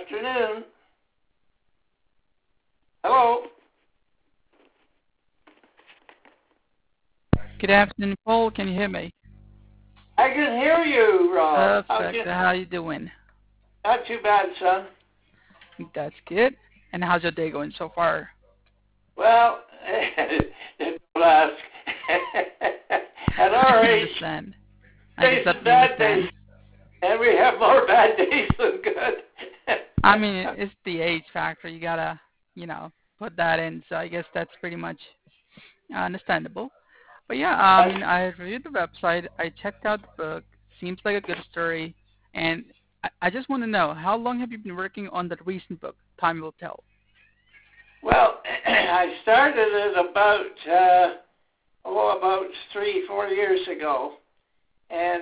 afternoon. Hello. Good afternoon, Paul. Can you hear me? I can hear you, Rob. Perfect. How you doing? Not too bad, son. That's good. And how's your day going so far? Well, don't ask. At our age, understand. days and bad days, and we have more bad days than good. I mean, it's the age factor. You gotta, put that in. So I guess that's pretty much understandable. But yeah, I reviewed the website. I checked out the book. Seems like a good story. And I just want to know, how long have you been working on that recent book, Time Will Tell? Well, I started it about 3-4 years ago, and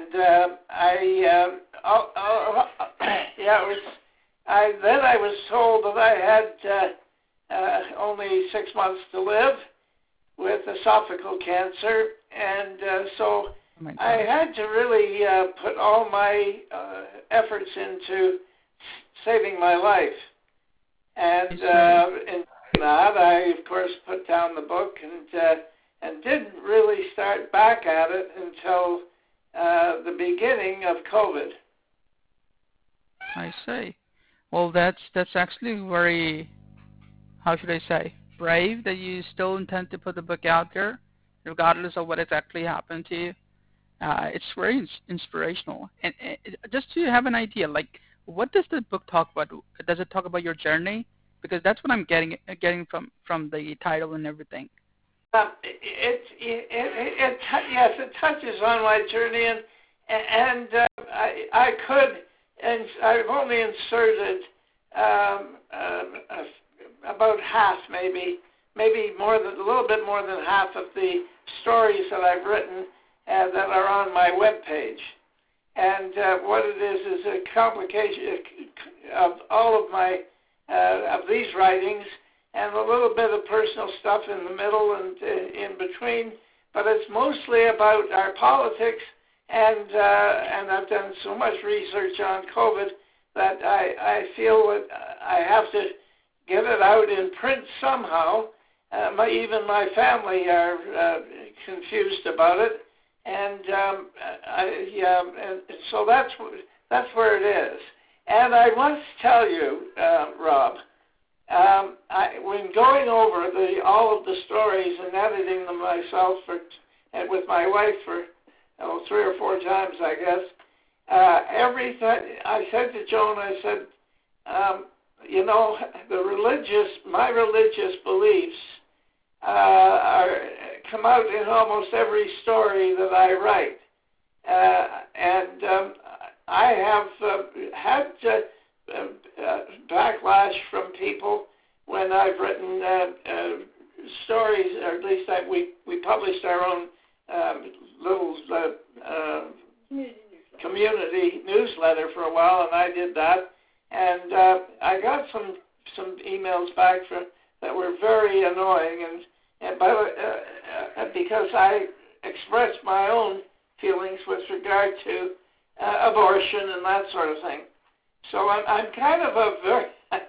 then I was told that I had only 6 months to live with esophageal cancer, and so I had to really put all my efforts into saving my life. And in that, I of course put down the book and didn't really start back at it until the beginning of COVID. I see. Well, that's actually very, how should I say, brave that you still intend to put the book out there, regardless of what exactly happened to you. It's very inspirational. And just to have an idea, like, what does the book talk about? Does it talk about your journey? Because that's what I'm getting from the title and everything. Yes, it touches on my journey, and I could, and I've only inserted about half, maybe more than a little bit more than half of the stories that I've written that are on my webpage. And what it is a complication of all of my of these writings, and a little bit of personal stuff in the middle and in between. But it's mostly about our politics, and I've done so much research on COVID that I feel that I have to get it out in print somehow. Even my family are confused about it, and so that's where it is. And I must tell you, Rob, when going over all of the stories and editing them myself and with my wife for 3 or 4 times, I guess, every time I said to Joan, I said, my religious beliefs come out in almost every story that I write, and I have had backlash from people when I've written stories, or at least we published our own little community newsletter for a while, and I did that, and I got some emails back that were very annoying, and because I expressed my own feelings with regard to abortion and that sort of thing. So I'm kind of a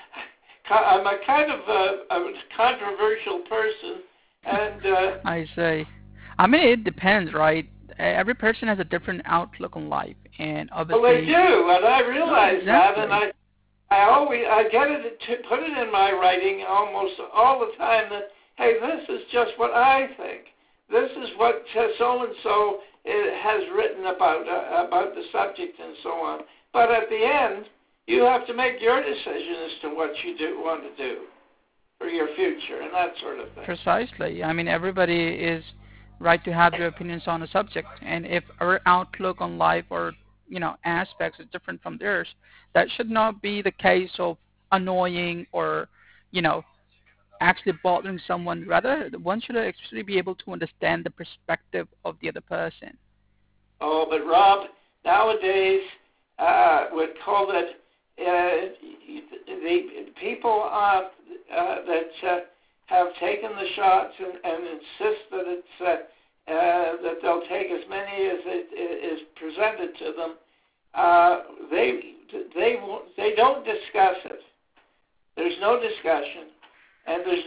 controversial person, and I say, I mean, it depends, right? Every person has a different outlook on life, and obviously. Well, they do, and I realize exactly. that, and I get it to put it in my writing almost all the time that, hey, this is just what I think. This is what so and so has written about the subject and so on. But at the end, you have to make your decision as to what you want to do for your future and that sort of thing. Precisely. I mean, everybody is right to have their opinions on a subject, and if our outlook on life or aspects is different from theirs, that should not be the case of annoying or actually bothering someone. Rather, one should actually be able to understand the perspective of the other person. Oh, but Rob, nowadays with COVID, the people that have taken the shots and insist that it's that they'll take as many as it is presented to them, they don't discuss it. There's no discussion, and there's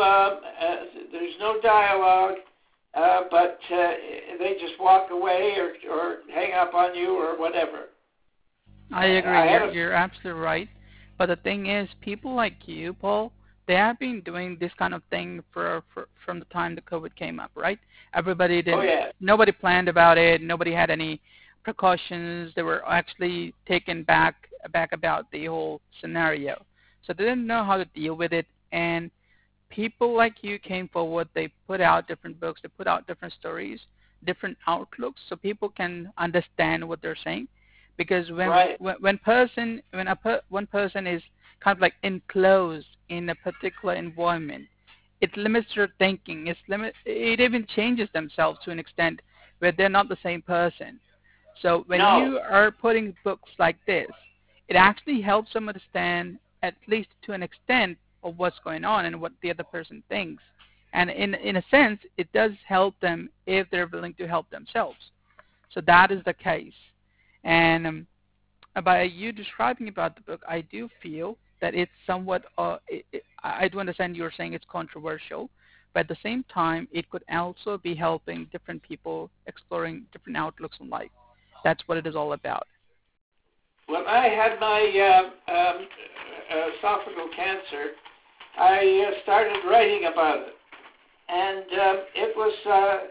no dialogue. But they just walk away or hang up on you or whatever. I agree. You're absolutely right. But the thing is, people like you, Paul, they have been doing this kind of thing from the time the COVID came up, right? Everybody didn't. Oh, yeah. Nobody planned about it. Nobody had any precautions. They were actually taken back about the whole scenario. So they didn't know how to deal with it. And people like you came forward. They put out different books. They put out different stories, different outlooks, so people can understand what they're saying. Because one person is kind of like enclosed in a particular environment, it limits their thinking. It even changes themselves to an extent where they're not the same person. So when you are putting books like this, it actually helps them understand, at least to an extent, of what's going on and what the other person thinks. And in a sense, it does help them if they're willing to help themselves. So that is the case. And by you describing about the book, I do feel that it's somewhat, I do understand you're saying it's controversial, but at the same time, it could also be helping different people exploring different outlooks on life. That's what it is all about. When I had my esophageal cancer, I started writing about it. And it was...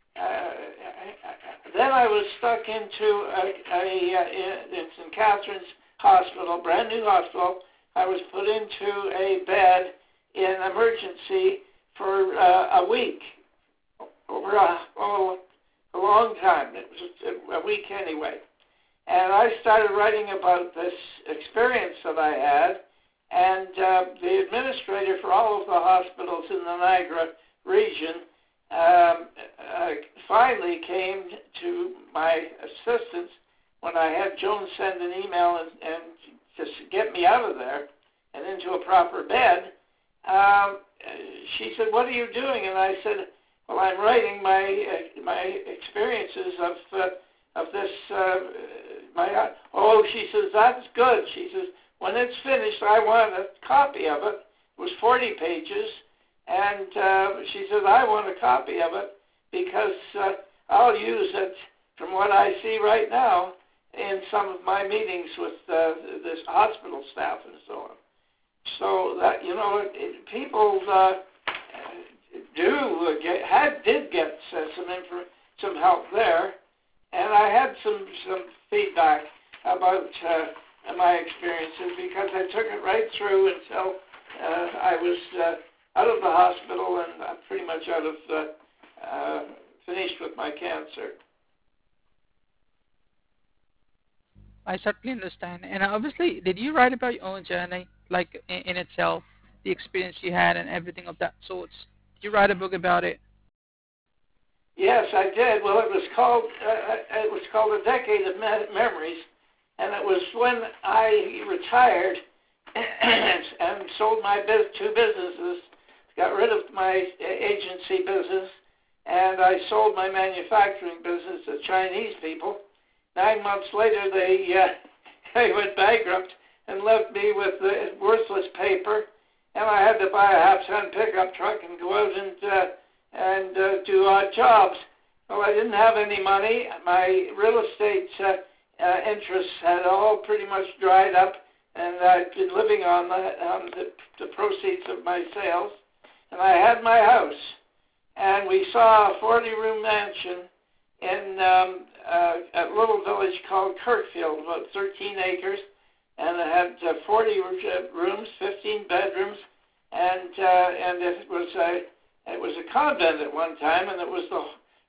then I was stuck into in St. Catherine's Hospital, brand new hospital. I was put into a bed in emergency for a week, over a long time. It was a week anyway. And I started writing about this experience that I had, and the administrator for all of the hospitals in the Niagara region finally came to my assistance when I had Joan send an email and just get me out of there and into a proper bed. She said, "What are you doing?" And I said, "Well, I'm writing my experiences of this." She says, "That's good." She says, "When it's finished, I want a copy of it." It was 40 pages. And she said, "I want a copy of it because I'll use it, from what I see right now, in some of my meetings with this hospital staff and so on." So that, people did get some help there, and I had some feedback about my experiences because I took it right through until I was out of the hospital and pretty much out of finished with my cancer. I certainly understand. And obviously, did you write about your own journey, like in itself, the experience you had and everything of that sort? Did you write a book about it? Yes, I did. Well, it was called A Decade of Memories, and it was when I retired and sold my two businesses. Got rid of my agency business, and I sold my manufacturing business to Chinese people. 9 months later, they went bankrupt and left me with worthless paper, and I had to buy a half-ton pickup truck and go out and do odd jobs. Well, I didn't have any money. My real estate interests had all pretty much dried up, and I'd been living on the proceeds of my sales. And I had my house, and we saw a 40-room mansion in a little village called Kirkfield, about 13 acres, and it had 40 rooms, 15 bedrooms, and it was a convent at one time, and it was the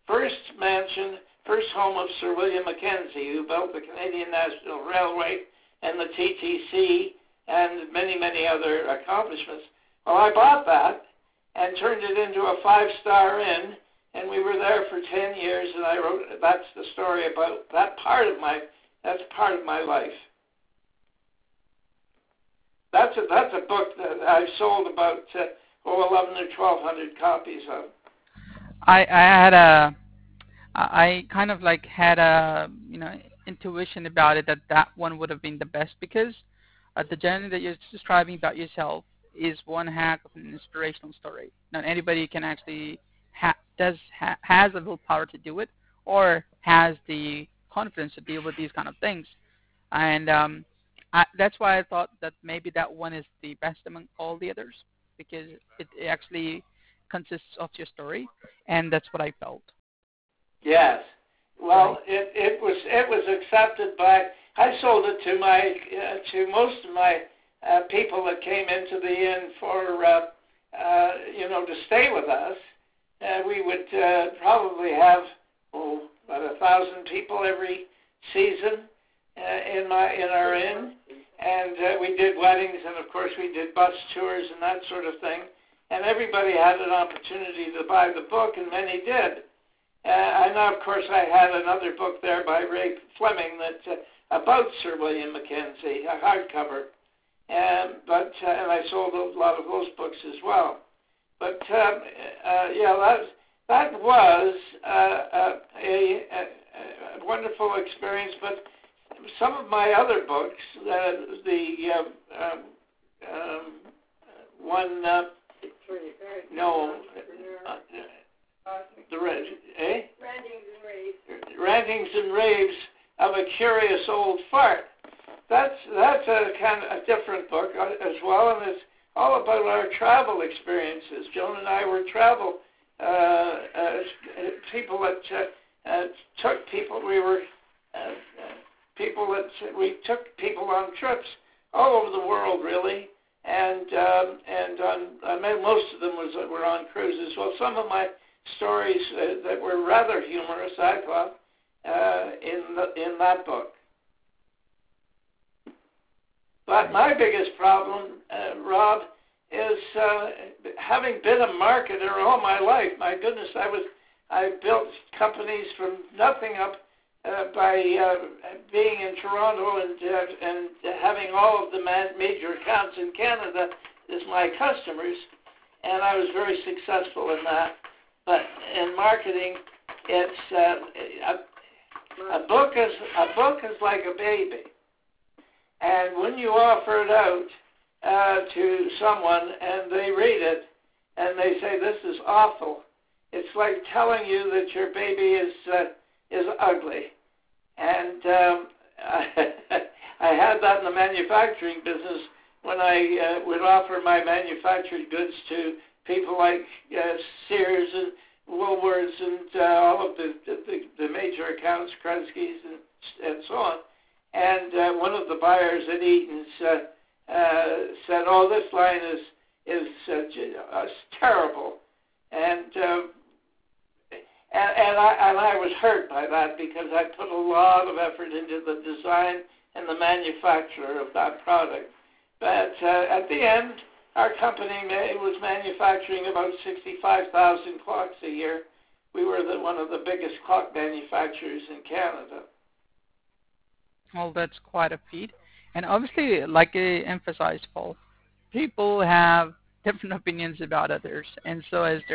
first home of Sir William Mackenzie, who built the Canadian National Railway and the TTC and many, many other accomplishments. Well, I bought that and turned it into a 5-star inn, and we were there for 10 years, and I wrote, that's the story about that's part of my life. That's a book that I've sold about 1,100 or 1,200 copies of. I kind of like had a intuition about it that that one would have been the best because the journey that you're describing about yourself is one heck of an inspirational story. Not anybody can actually has the willpower to do it or has the confidence to deal with these kind of things. And that's why I thought that maybe that one is the best among all the others because it actually consists of your story, and that's what I felt. Yes. Right. Well, it was accepted by. I sold it to my to most of my people that came into the inn for to stay with us. We would probably have about 1,000 people every season in our inn, and we did weddings, and of course we did bus tours and that sort of thing. And everybody had an opportunity to buy the book, and many did. And of course I had another book there by Ray Fleming that about Sir William Mackenzie, a hardcover. And I sold a lot of those books as well. But that was a wonderful experience. But some of my other books, Rantings and Raves of a Curious Old Fart. That's a kind of a different book as well, and it's all about our travel experiences. Joan and I were travel people that took people. We were people that we took people on trips all over the world, really, and most of them were on cruises. Well, some of my stories that were rather humorous, I thought, in that book. But my biggest problem, Rob, is having been a marketer all my life. My goodness, I built companies from nothing up by being in Toronto and having all of the major accounts in Canada as my customers, and I was very successful in that. But in marketing, it's a book is like a baby. And when you offer it out to someone and they read it and they say this is awful, it's like telling you that your baby is ugly. And I had that in the manufacturing business when I would offer my manufactured goods to people like Sears and Woolworths and all of the major accounts, Kresge's and so on. And one of the buyers at Eaton's said, "Oh, this line is terrible," and I was hurt by that because I put a lot of effort into the design and the manufacture of that product. But at the end, our company was manufacturing about 65,000 clocks a year. We were one of the biggest clock manufacturers in Canada. Well, that's quite a feat. And obviously, like I emphasized, Paul, people have different opinions about others. And so as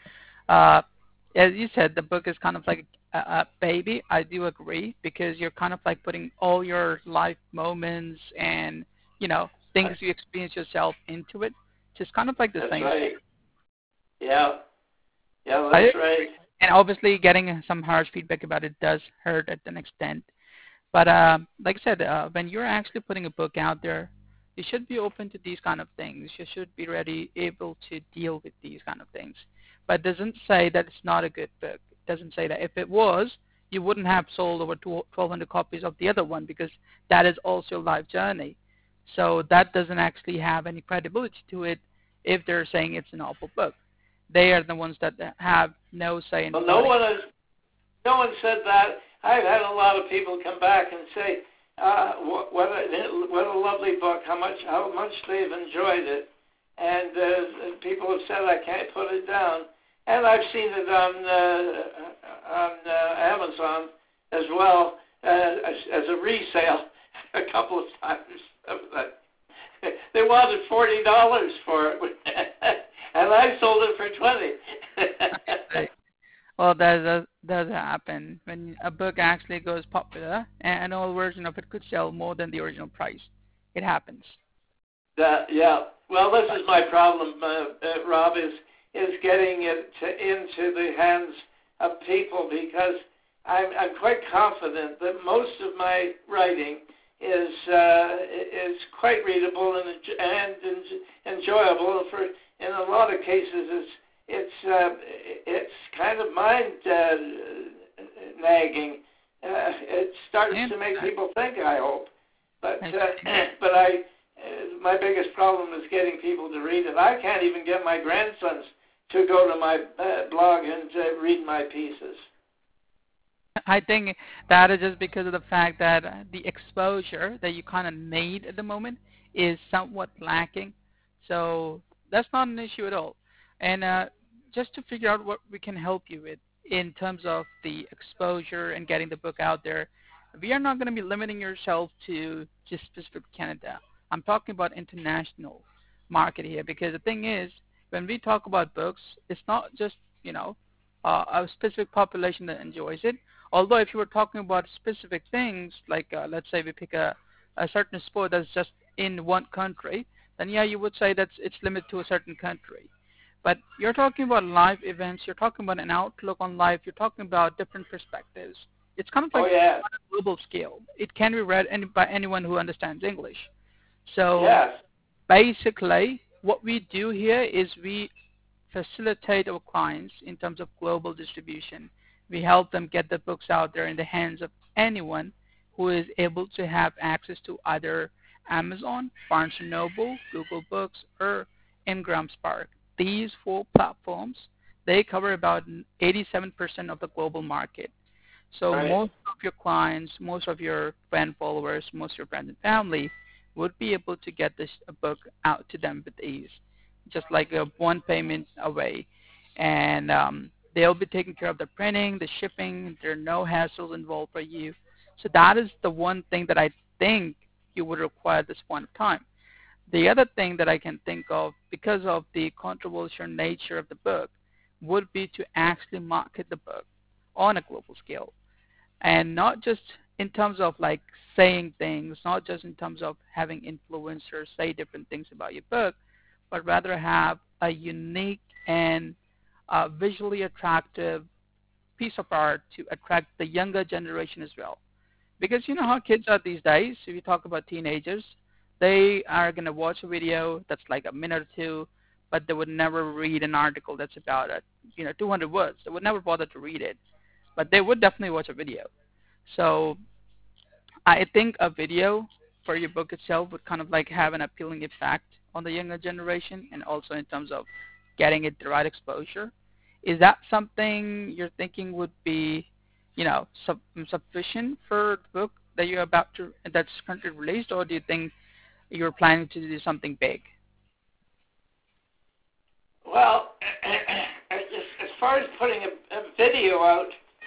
you said, the book is kind of like a baby. I do agree because you're kind of like putting all your life moments and, things you experience yourself into it. Just kind of like the same. That's right. Yeah, that's right. And obviously getting some harsh feedback about it does hurt at an extent. But like I said, when you're actually putting a book out there, you should be open to these kind of things. You should be able to deal with these kind of things. But it doesn't say that it's not a good book. It doesn't say that. If it was, you wouldn't have sold over 1,200 copies of the other one because that is also a life journey. So that doesn't actually have any credibility to it if they're saying it's an awful book. They are the ones that have no say in it. Well, no one said that. I've had a lot of people come back and say, what a lovely book, how much they've enjoyed it. And people have said, I can't put it down. And I've seen it on Amazon as well as a resale a couple of times. They wanted $40 for it, and I sold it for $20. Well, that does happen when a book actually goes popular, and an old version of it could sell more than the original price. It happens. Yeah. Well, this is my problem, Rob, is getting it into the hands of people, because I'm quite confident that most of my writing is quite readable and enjoyable. In a lot of cases, it's kind of mind nagging. It starts to make people think, I hope, but my biggest problem is getting people to read it. I can't even get my grandsons to go to my blog and read my pieces. I think that is just because of the fact that the exposure that you kind of need at the moment is somewhat lacking. So that's not an issue at all. And just to figure out what we can help you with in terms of the exposure and getting the book out there, we are not going to be limiting yourself to just specific Canada. I'm talking about international market here, because the thing is, when we talk about books, it's not just, a specific population that enjoys it. Although if you were talking about specific things, like let's say we pick a certain sport that's just in one country, then yeah, you would say it's limited to a certain country. But you're talking about live events, you're talking about an outlook on life, you're talking about different perspectives. It's kind of like on a global scale. It can be read by anyone who understands English. So basically, what we do here is we facilitate our clients in terms of global distribution. We help them get the books out there in the hands of anyone who is able to have access to either Amazon, Barnes & Noble, Google Books, or Ingram Spark. These four platforms, they cover about 87% of the global market. So most of your clients, most of your fan followers, most of your friends and family would be able to get this book out to them with ease, just like a one payment away. And they'll be taking care of the printing, the shipping. There are no hassles involved for you. So that is the one thing that I think you would require at this point of time. The other thing that I can think of, because of the controversial nature of the book, would be to actually market the book on a global scale. And not just in terms of like saying things, not just in terms of having influencers say different things about your book, but rather have a unique and visually attractive piece of art to attract the younger generation as well. Because you know how kids are these days, if you talk about teenagers, they are going to watch a video that's like a minute or two, but they would never read an article that's about 200 words. They would never bother to read it, but they would definitely watch a video. So I think a video for your book itself would kind of like have an appealing effect on the younger generation, and also in terms of getting it the right exposure. Is that something you're thinking would be, sufficient for the book that you're about to that's currently released, or do you think you're planning to do something big? Well, as far as putting a video out,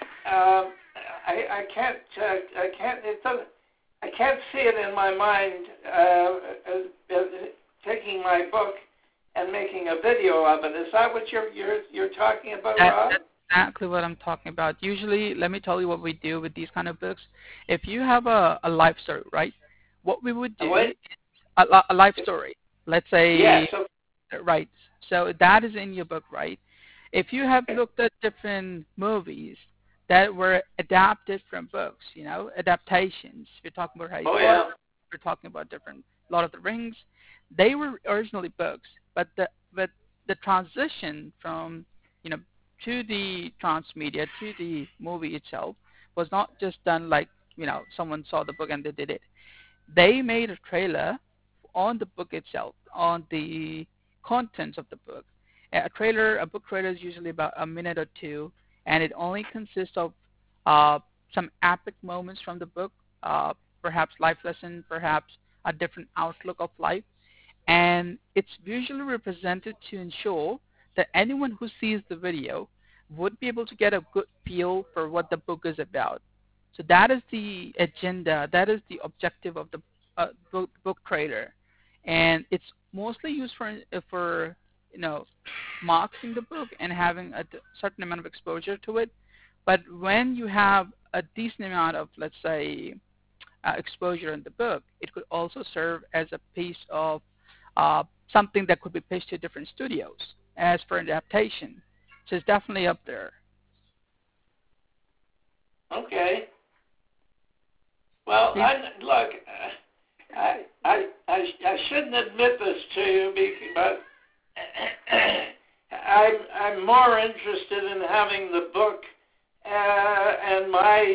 I can't see it in my mind taking my book and making a video of it. Is that what you're talking about, Rob? That's exactly what I'm talking about. Usually, let me tell you what we do with these kind of books. If you have a life story, right? What we would do is a life story. Let's say, right. So that is in your book, right? If you have looked at different movies that were adapted from books, adaptations. If you're talking about Harry Potter, we're talking about different Lord of the Rings. They were originally books, but the transition from to the transmedia to the movie itself was not just done like someone saw the book and they did it. They made a trailer on the book itself, on the contents of the book. A book trailer is usually about a minute or two, and it only consists of some epic moments from the book, perhaps life lesson, perhaps a different outlook of life. And it's visually represented to ensure that anyone who sees the video would be able to get a good feel for what the book is about. So that is the agenda, that is the objective of the book trailer. And it's mostly used for marketing the book and having a certain amount of exposure to it. But when you have a decent amount of, let's say, exposure in the book, it could also serve as a piece of something that could be pitched to different studios as for adaptation. So it's definitely up there. Okay. Well, look, I shouldn't admit this to you, but I'm more interested in having the book and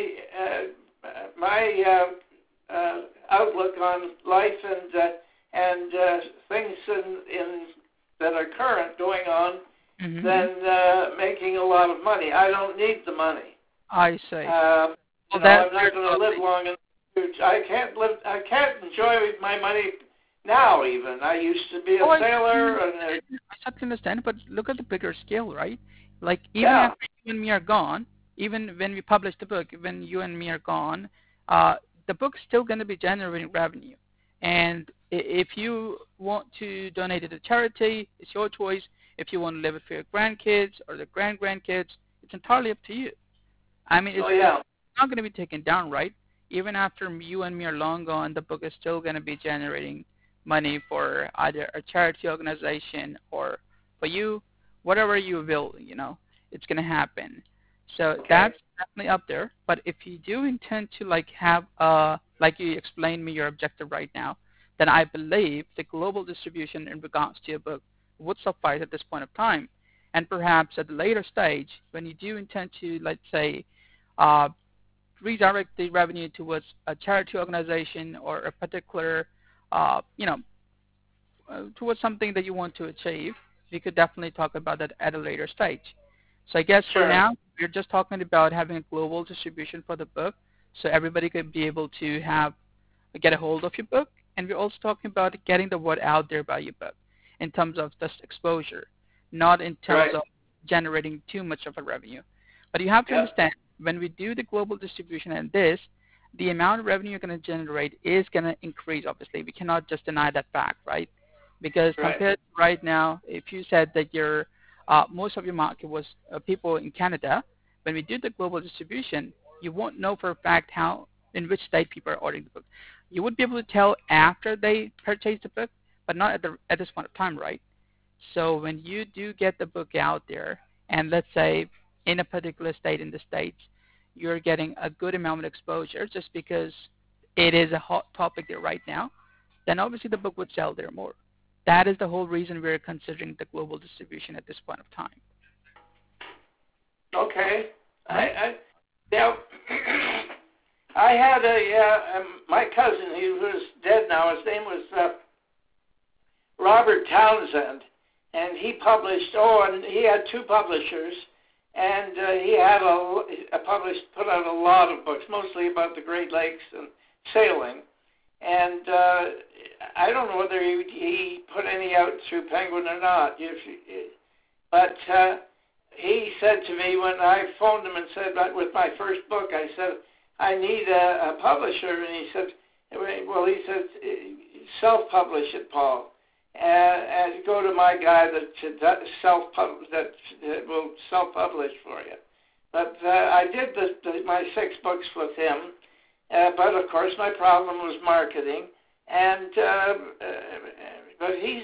my outlook on life and things in that are current going on than making a lot of money. I don't need the money. I see. I'm not going to live long enough. I can't enjoy my money now. Even I used to be a sailor. I certainly understand, but look at the bigger scale, right? Like even after you and me are gone, even when we publish the book, when you and me are gone, the book's still going to be generating revenue. And if you want to donate it to charity, it's your choice. If you want to leave it for your grandkids or the grandkids, it's entirely up to you. I mean, it's not going to be taken down, right? Even after you and me are long gone, the book is still going to be generating money for either a charity organization or for you, whatever you will, it's going to happen. So that's definitely up there. But if you do intend to have like you explained me your objective right now, then I believe the global distribution in regards to your book would suffice at this point of time. And perhaps at the later stage, when you do intend to, let's say, redirect the revenue towards a charity organization or a particular, towards something that you want to achieve, we could definitely talk about that at a later stage. So I guess for now, we're just talking about having a global distribution for the book so everybody could be able to get a hold of your book. And we're also talking about getting the word out there about your book in terms of just exposure, not in terms of generating too much of a revenue. But you have to understand, when we do the global distribution and the amount of revenue you're going to generate is going to increase, obviously. We cannot just deny that fact, right? Because compared to right now, if you said that most of your market was people in Canada, when we do the global distribution, you won't know for a fact in which state people are ordering the book. You would be able to tell after they purchase the book, but not at this point of time, right? So when you do get the book out there, and let's say in a particular state in the States, you're getting a good amount of exposure just because it is a hot topic there right now, then obviously the book would sell there more. That is the whole reason we're considering the global distribution at this point of time. Okay. I had my cousin, he was dead now, his name was Robert Townsend, and he published, and he had two publishers, and he had put out a lot of books, mostly about the Great Lakes and sailing. And I don't know whether he put any out through Penguin or not. But he said to me when I phoned him and said, with my first book, I said, I need a publisher. And he said, self-publish it, Paul. And go to my guy that will self-publish for you. But I did my 6 books with him. But of course, my problem was marketing, and but he's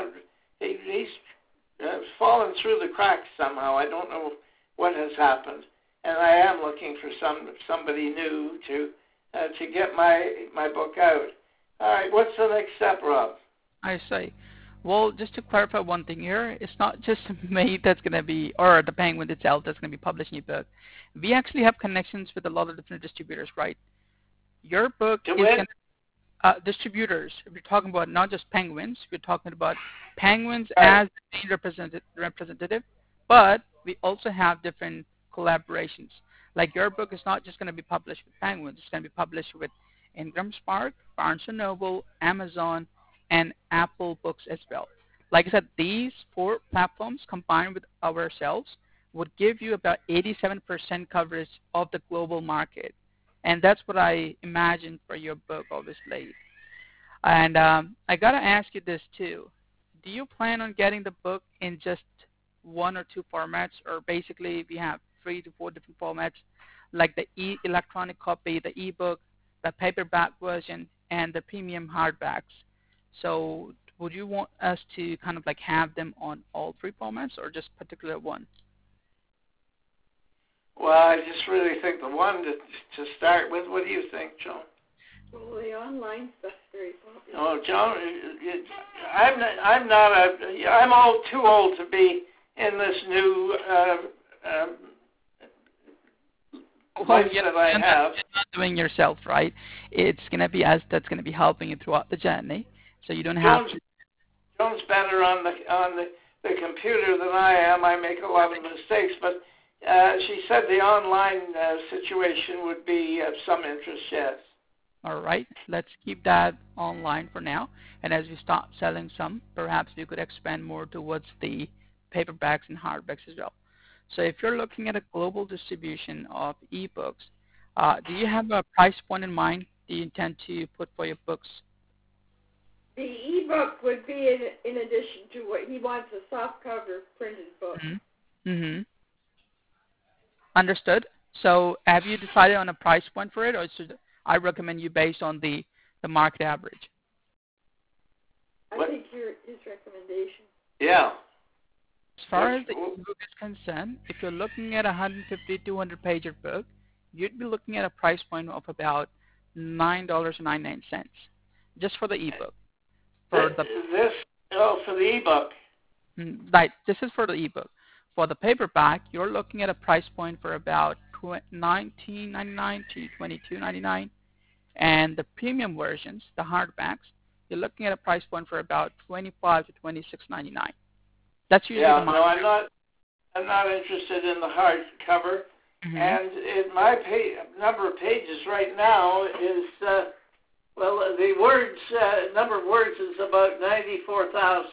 fallen through the cracks somehow. I don't know what has happened, and I am looking for somebody new to get my book out. All right, what's the next step, Rob? I see. Well, just to clarify one thing here, it's not just me that's going to be, or the Penguin itself that's going to be publishing your book. We actually have connections with a lot of different distributors, right? Your book is going to, distributors. We're talking about not just Penguins. We're talking about Penguins as the main representative, but we also have different collaborations. Like your book is not just going to be published with Penguins. It's going to be published with Ingram Spark, Barnes & Noble, Amazon, and Apple Books as well. Like I said, these 4 platforms combined with ourselves would give you about 87% coverage of the global market. And that's what I imagined for your book, obviously. And I got to ask you this too. do you plan on getting the book in just one or two formats, or basically we have 3 to 4 different formats, like the electronic copy, the ebook, the paperback version, and the premium hardbacks? So would you want us to kind of like have them on all three formats, or just particular one? Well, I just really think the one to start with. What do you think, Joan? Well, the online stuff's very popular. Oh, Joan, I'm too old to be in this new life that I have. You're not doing yourself, right? It's going to be us that's going to be helping you throughout the journey, so you don't have to. Joan's better on the computer than I am. I make a lot of mistakes, but she said the online situation would be of some interest, yes. All right, let's keep that online for now. And as we start selling some, perhaps we could expand more towards the paperbacks and hardbacks as well. So if you're looking at a global distribution of ebooks, do you have a price point in mind do you intend to put for your books? The ebook would be in addition to what he wants, a softcover printed book. Mm-hmm. Understood. So have you decided on a price point for it, or should I recommend you based on the market average? I think his recommendation. Yeah. As far as the ebook is concerned, if you're looking at a 150, 200 pager book, you'd be looking at a price point of about $9.99 just for the ebook. For the ebook. Right. This is for the ebook. For the paperback, you're looking at a price point for about $19.99 to $22.99, and the premium versions, the hardbacks, you're looking at a price point for about $25 to $26.99. That's usually the market. No, I'm not interested in the hardcover, and in my number of pages right now is the words number of words is about 94,000.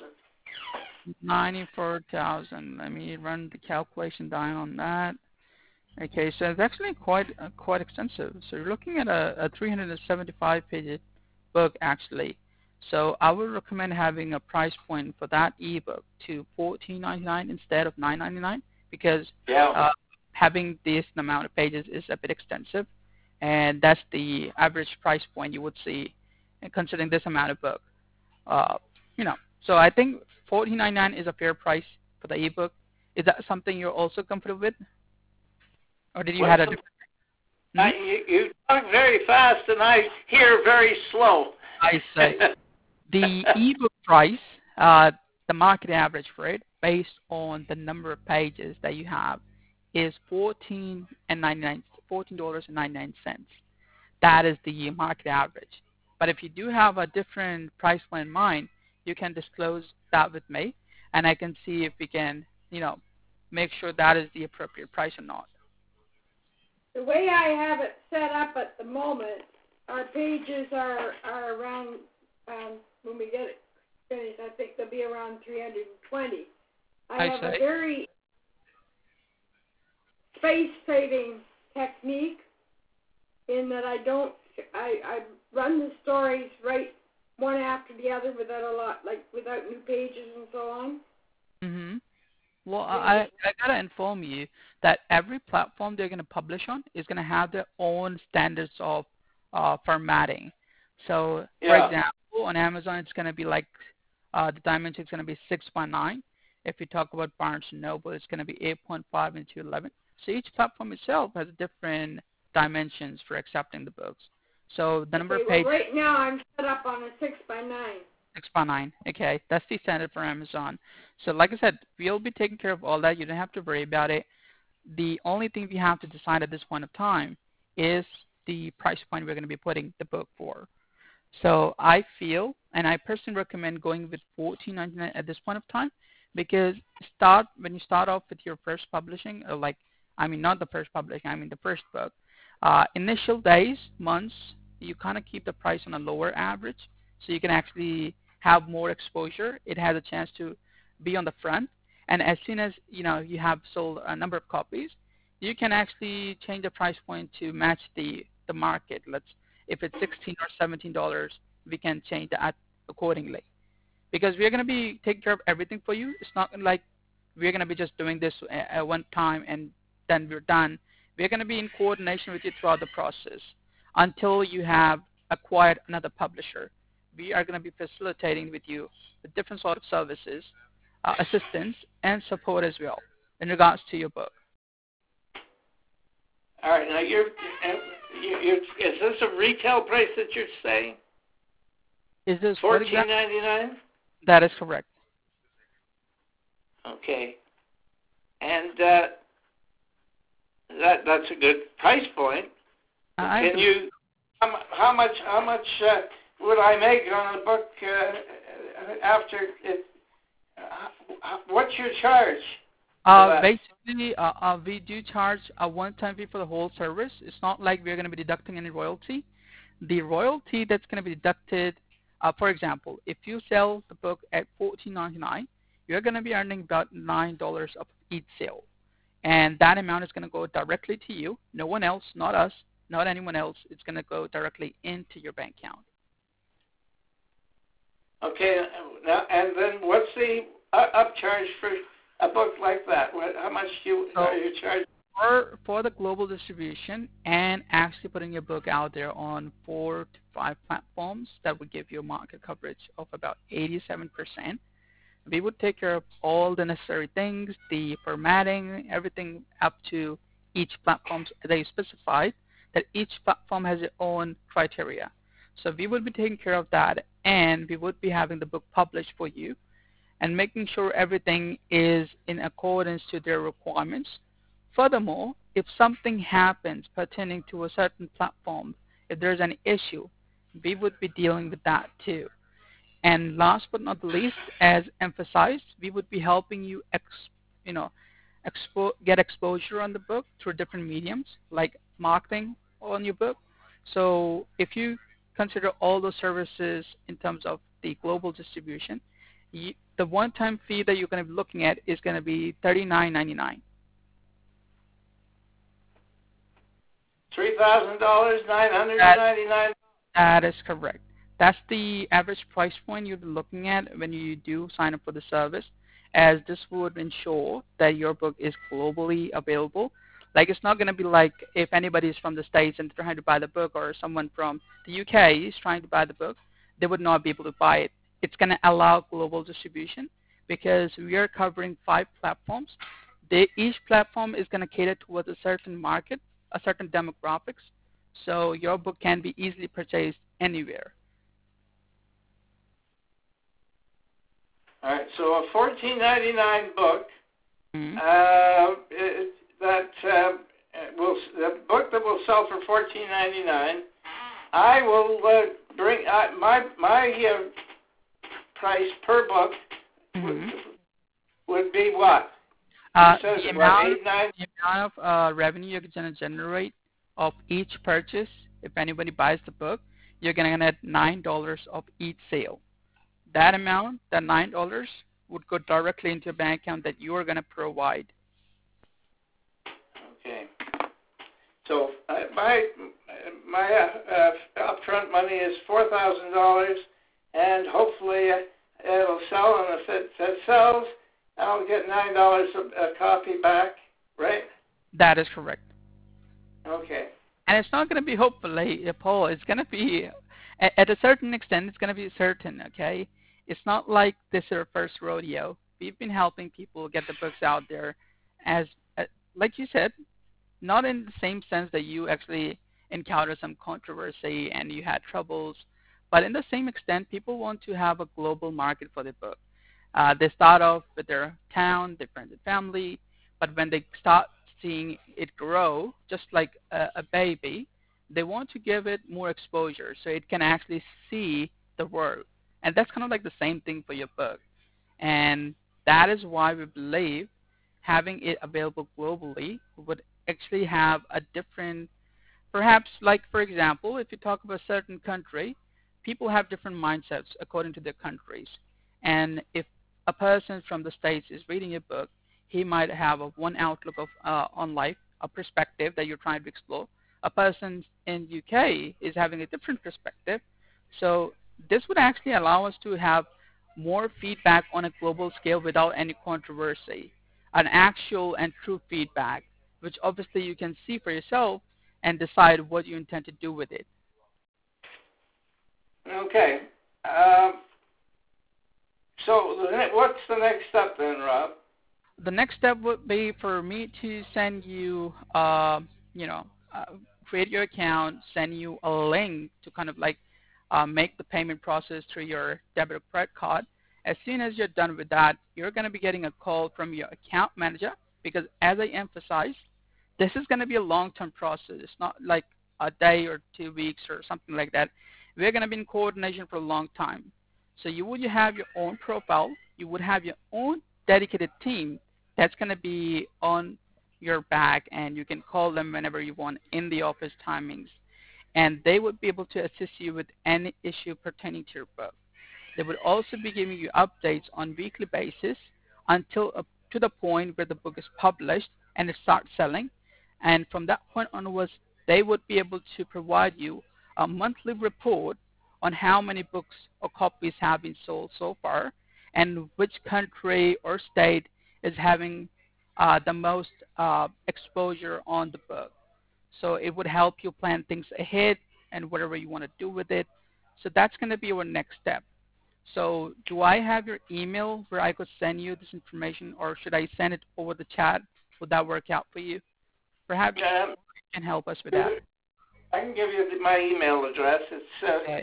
94,000. Let me run the calculation down on that. Okay, so it's actually quite extensive. So you're looking at a 375-page book actually. So I would recommend having a price point for that ebook to $14.99 instead of $9.99 because having this amount of pages is a bit extensive, and that's the average price point you would see considering this amount of book. So I think $14.99 is a fair price for the ebook. Is that something you're also comfortable with, or did you have a different? You talk very fast, and I hear very slow. I say the ebook price, the market average for it, based on the number of pages that you have, is $14.99. That is the market average. But if you do have a different price point in mind, you can disclose that with me, and I can see if we can, make sure that is the appropriate price or not. The way I have it set up at the moment, our pages are around, when we get it finished, I think they'll be around 320. I have a very space-saving technique in that I run the stories right one after the other without new pages and so on. Well, I gotta inform you that every platform they're gonna publish on is gonna have their own standards of formatting. So, for example, on Amazon it's gonna be like the dimension is gonna be 6:9. If you talk about Barnes & Noble, it's gonna be 8.5 into 11. So each platform itself has different dimensions for accepting the books. So the number of pages. Right now I'm set up on a 6:9. 6:9. Okay, that's the standard for Amazon. So like I said, we'll be taking care of all that. You don't have to worry about it. The only thing we have to decide at this point of time is the price point we're going to be putting the book for. So I feel, and I personally recommend going with $14.99 at this point of time, because when you start off with your first publishing, not the first publishing, the first book, initial days, months, you kind of keep the price on a lower average, so you can actually have more exposure. It has a chance to be on the front, and as soon as you have sold a number of copies, you can actually change the price point to match the market. If it's $16 or $17, we can change that accordingly. because we're going to be taking care of everything for you. It's not like we're going to be just doing this at one time and then we're done. We're going to be in coordination with you throughout the process until you have acquired another publisher. We are going to be facilitating with you the different sort of services, assistance, and support as well in regards to your book. All right. Now, is this a retail price that you're saying? Is this $14.99? That is correct. Okay. And that's a good price point. Can you? How much would I make on a book after it? What's your charge? Basically, we do charge a one-time fee for the whole service. It's not like we're going to be deducting any royalty. The royalty that's going to be deducted, for example, if you sell the book at $14.99, you're going to be earning about $9 of each sale. And that amount is going to go directly to you. No one else, not us, not anyone else. It's going to go directly into your bank account. Okay. Now, and then what's the upcharge for a book like that? How much are you charging? For the global distribution and actually putting your book out there on 4 to 5 platforms that would give you a market coverage of about 87%, we would take care of all the necessary things, the formatting, everything up to each platform that you specified, that each platform has its own criteria. So we would be taking care of that, and we would be having the book published for you and making sure everything is in accordance to their requirements. Furthermore, if something happens pertaining to a certain platform, if there's an issue, we would be dealing with that too. And last but not least, as emphasized, we would be helping you get exposure on the book through different mediums like marketing on your book. So if you consider all those services in terms of the global distribution, the one-time fee that you're going to be looking at is going to be $39.99. $3,000, $999. That is correct. That's the average price point you'll be looking at when you do sign up for the service, as this would ensure that your book is globally available. Like, it's not going to be like if anybody is from the States and trying to buy the book, or someone from the UK is trying to buy the book, they would not be able to buy it. It's going to allow global distribution because we are covering 5 platforms. Each platform is going to cater towards a certain market, a certain demographics, so your book can be easily purchased anywhere. All right, so a $14.99 book, the book that will sell for $14.99, I will bring my price per book would be what? The amount of revenue you're going to generate of each purchase, if anybody buys the book, you're going to get $9 of each sale. That amount, that $9, would go directly into a bank account that you are going to provide. Okay. So my upfront money is $4,000, and hopefully it'll sell. And if it sells, I'll get $9 a copy back, right? That is correct. Okay. And it's not going to be hopefully, Paul. It's going to be, at a certain extent, it's going to be certain, okay? It's not like this is our first rodeo. We've been helping people get the books out there as, like you said, not in the same sense that you actually encountered some controversy and you had troubles, but in the same extent, people want to have a global market for their book. They start off with their town, their friends and family, but when they start seeing it grow, just like a baby, they want to give it more exposure so it can actually see the world. And that's kind of like the same thing for your book. And that is why we believe having it available globally would actually have a different, perhaps, like, for example, if you talk about a certain country, people have different mindsets according to their countries. And if a person from the States is reading a book, he might have one outlook of on life, a perspective that you're trying to explore. A person in UK is having a different perspective. So this would actually allow us to have more feedback on a global scale without any controversy, an actual and true feedback, which obviously you can see for yourself and decide what you intend to do with it. Okay. So what's the next step then, Rob? The next step would be for me to send you, create your account, send you a link to kind of like make the payment process through your debit or credit card. As soon as you're done with that, you're going to be getting a call from your account manager because, as I emphasized, this is going to be a long-term process. It's not like a day or 2 weeks or something like that. We're going to be in coordination for a long time. So you would have your own profile. You would have your own dedicated team that's going to be on your back, and you can call them whenever you want in the office timings. And they would be able to assist you with any issue pertaining to your book. They would also be giving you updates on weekly basis until up to the point where the book is published and it starts selling. And from that point onwards, they would be able to provide you a monthly report on how many books or copies have been sold so far and which country or state is having the most exposure on the book. So it would help you plan things ahead and whatever you want to do with it. So that's going to be our next step. So do I have your email where I could send you this information, or should I send it over the chat? Would that work out for you? Perhaps you can help us with that. I can give you my email address. It's Okay.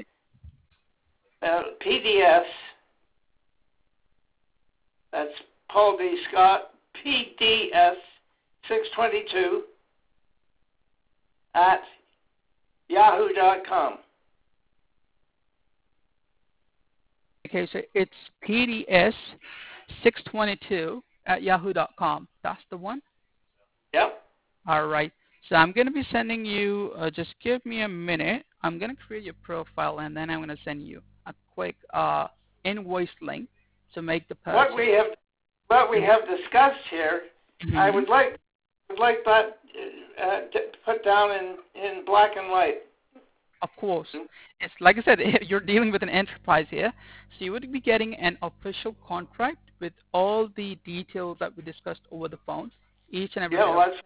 PDS. That's Paul D. Scott, PDS 622 at yahoo.com. Okay, so it's PDS622 at yahoo.com. That's the one? Yep. All right. So I'm going to be sending you, just give me a minute. I'm going to create your profile, and then I'm going to send you a quick invoice link to make the purchase. What we have discussed here, I would like that put down in black and white. Of course. It's like I said, you're dealing with an enterprise here, so you would be getting an official contract with all the details that we discussed over the phone, each and every that's what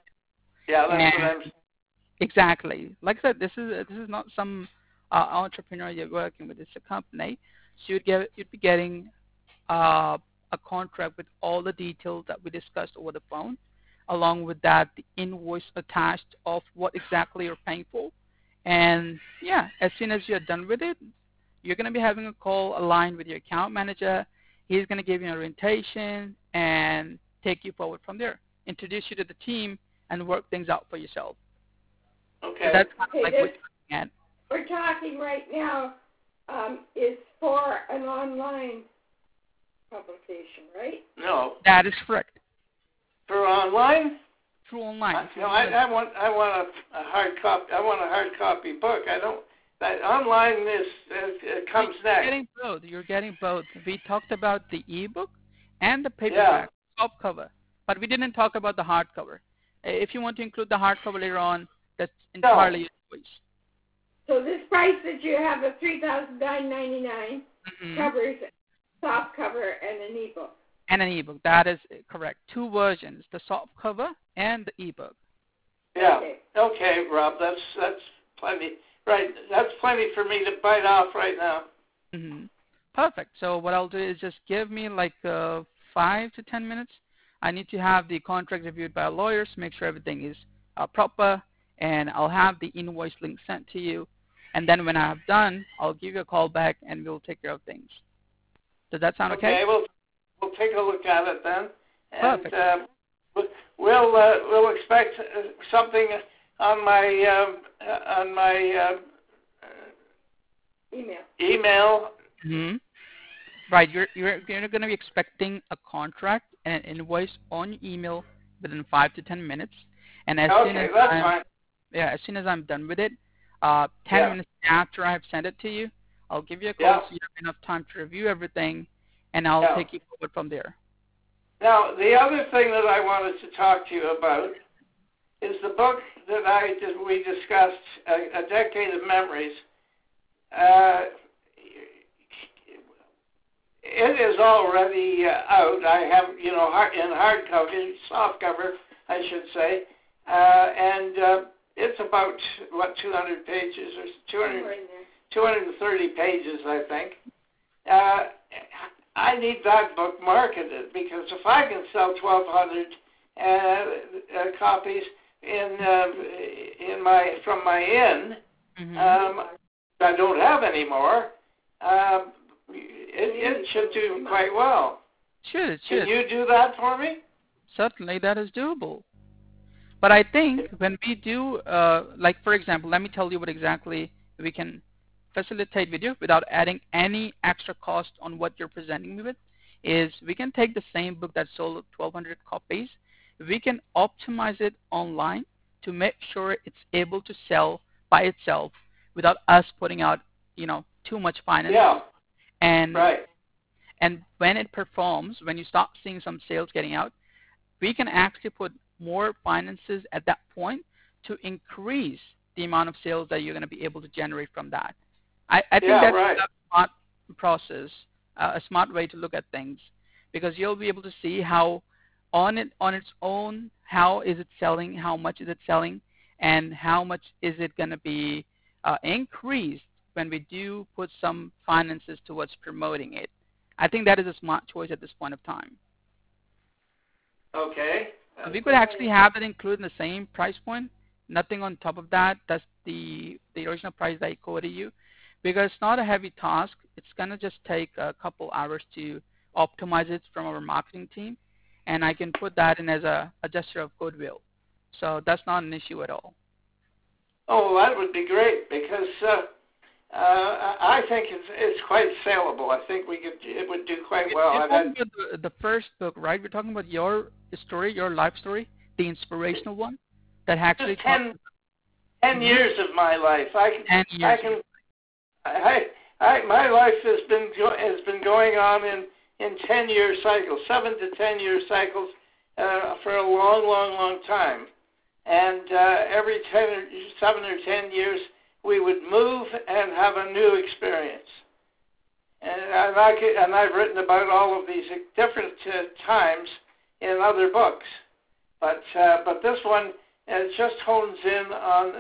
I'm saying. Exactly. Like I said, this is not some entrepreneur you're working with. It's a company. So you'd be getting a contract with all the details that we discussed over the phone. Along with that, the invoice attached of what exactly you're paying for. And yeah, as soon as you're done with it, you're going to be having a call aligned with your account manager. He's going to give you an orientation and take you forward from there, introduce you to the team, and work things out for yourself. Okay. So that's kind of like what you're looking at. We're talking right now is for an online publication, right? No. That is correct. For online? Through online. I want a hard copy. I want a hard copy book. I don't. That online it comes next. You're getting both. We talked about the ebook and the paperback softcover, but we didn't talk about the hardcover. If you want to include the hardcover later on, that's entirely your choice. So this price that you have of $3,999 covers softcover and an ebook. And an ebook. That is correct. Two versions: the softcover and the ebook. Yeah. Okay, Rob. That's plenty. Right. That's plenty for me to bite off right now. Perfect. So what I'll do is just give me like 5 to 10 minutes. I need to have the contract reviewed by lawyers, make sure everything is proper, and I'll have the invoice link sent to you. And then when I have done, I'll give you a call back and we'll take care of things. Does that sound okay? Okay. We'll take a look at it then. And, perfect. We'll expect something on my email. Right. You're going to be expecting a contract and an invoice on your email within 5 to 10 minutes. And as soon as I'm done with it, 10 minutes after I have sent it to you, I'll give you a call so you have enough time to review everything, and I'll take you forward from there. Now, the other thing that I wanted to talk to you about is the book that we discussed, A Decade of Memories. it is already out. I have, in hardcover, softcover, I should say, and it's about 200 pages or 230 pages, I think. I need that book marketed because if I can sell 1,200 copies from my inn, I don't have any more. It should do quite well. Should. Can you do that for me? Certainly, that is doable. But I think when we do, like for example, let me tell you what exactly we can facilitate with you without adding any extra cost on what you're presenting me with, is we can take the same book that sold 1,200 copies, we can optimize it online to make sure it's able to sell by itself without us putting out, too much finance. Yeah. And right. And when it performs, when you start seeing some sales getting out, we can actually put more finances at that point to increase the amount of sales that you're going to be able to generate from that. I think that's right. a smart process, a smart way to look at things, because you'll be able to see how on its own, how is it selling, how much is it selling, and how much is it going to be increased when we do put some finances towards promoting it. I think that is a smart choice at this point of time. Okay. We could actually have it included in the same price point, nothing on top of that. That's the original price that I quoted you, because it's not a heavy task. It's going to just take a couple hours to optimize it from our marketing team, and I can put that in as a gesture of goodwill. So that's not an issue at all. Oh, well, that would be great, because I think it's quite saleable. I think it would do quite well. You're talking about the first book, right? We're talking about your story, your life story, the inspirational one that actually 10 years of my life. 10 years. My life has been going on in 10-year cycles, 7 to 10-year cycles for a long, long, long time. And every 7 or 10 years, we would move and have a new experience. And I've written about all of these different times in other books, but this one just hones in on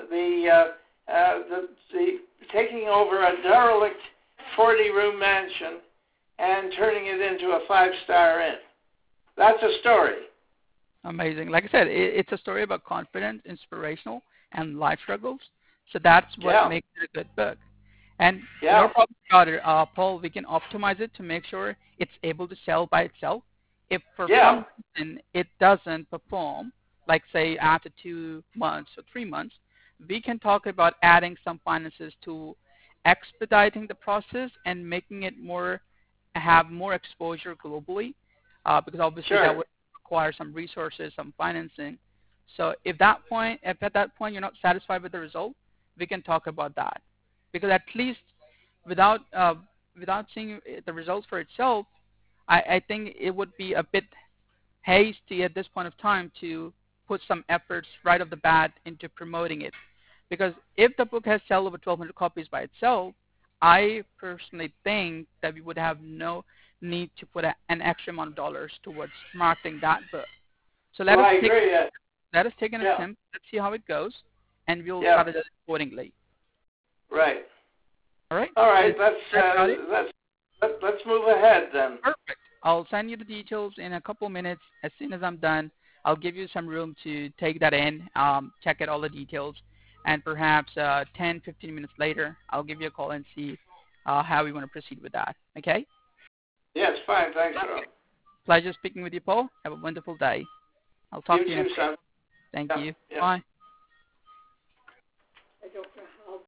the taking over a derelict 40-room mansion and turning it into a 5-star inn. That's a story. Amazing. Like I said, it's a story about confidence, inspirational, and life struggles. So that's what makes it a good book. And no problem about it, Paul. We can optimize it to make sure it's able to sell by itself. If for some reason it doesn't perform, like say after 2 months or 3 months, we can talk about adding some finances to expediting the process and making it have more exposure globally, because obviously that would require some resources, some financing. So if at that point you're not satisfied with the result, we can talk about that, because at least without seeing the results for itself, I think it would be a bit hasty at this point of time to put some efforts right off the bat into promoting it. Because if the book has sold over 1,200 copies by itself, I personally think that we would have no need to put an extra amount of dollars towards marketing that book. So let us take an attempt. Let's see how it goes, and we'll start it accordingly. Right. All right. All right. Let's move ahead then. Perfect. I'll send you the details in a couple minutes. As soon as I'm done, I'll give you some room to take that in, check out all the details, and perhaps 10, 15 minutes later, I'll give you a call and see how we want to proceed with that. Okay? Yes, fine. Thanks, Rob. Pleasure speaking with you, Paul. Have a wonderful day. I'll talk to you next week. Son. Thank you. Bye.